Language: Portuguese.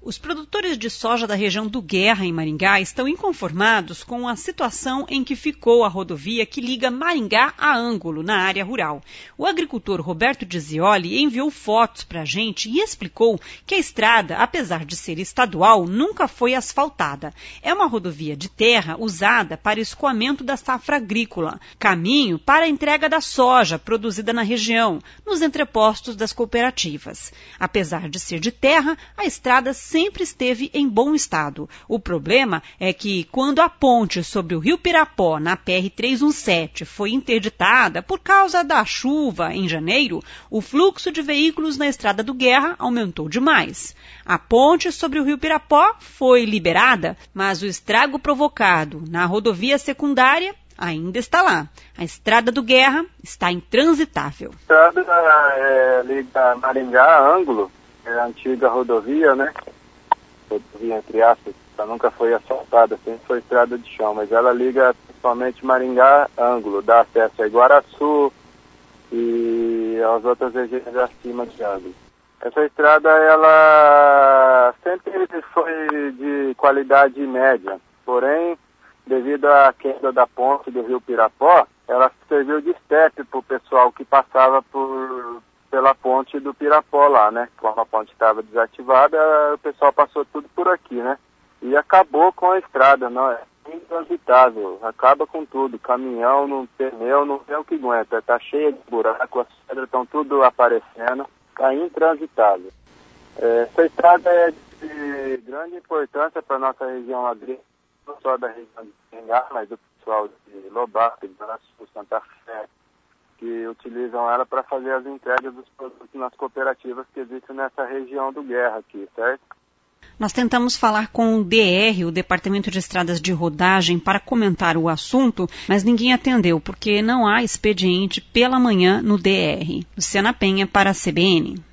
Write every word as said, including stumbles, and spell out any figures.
Os produtores de soja da região do Guerra, em Maringá, estão inconformados com a situação em que ficou a rodovia que liga Maringá a Ângulo, na área rural. O agricultor Roberto Dizioli enviou fotos para a gente e explicou que a estrada, apesar de ser estadual, nunca foi asfaltada. É uma rodovia de terra usada para escoamento da safra agrícola, caminho para a entrega da soja produzida na região, nos entrepostos das cooperativas. Apesar de ser de terra, a estrada sempre esteve em bom estado. O problema é que, quando a ponte sobre o Rio Pirapó, na P R trezentos e dezessete, foi interditada por causa da chuva em janeiro, o fluxo de veículos na estrada do Guerra aumentou demais. A ponte sobre o Rio Pirapó foi liberada, mas o estrago provocado na rodovia secundária ainda está lá. A estrada do Guerra está intransitável. A estrada é, liga Maringá a Ângulo, é a antiga rodovia, né? Rodovia entre aspas, ela nunca foi asfaltada, sempre foi estrada de chão, mas ela liga principalmente Maringá a Ângulo, dá acesso a Iguaraçu e às outras regiões acima de Ângulo. Essa estrada, ela sempre foi de qualidade média, porém, devido à queda da ponte do Rio Pirapó, ela serviu de estepe para o pessoal que passava por, pela ponte do Pirapó lá, né? Como a ponte estava desativada, o pessoal passou tudo por aqui, né? E acabou com a estrada, não é intransitável, acaba com tudo. Caminhão, não pneu, não tem o que aguenta, está cheia de buraco, as pedras estão tudo aparecendo, está intransitável. É, essa estrada é de grande importância para a nossa região agrícola, não só da região de Maringá, mas do pessoal de Lobato, de Iguaraçu, Santa Fé, que utilizam ela para fazer as entregas dos produtos nas cooperativas que existem nessa região do Guerra aqui, certo? Nós tentamos falar com o D R, o Departamento de Estradas de Rodagem, para comentar o assunto, mas ninguém atendeu, porque não há expediente pela manhã no D R. Luciana Penha para a C B N.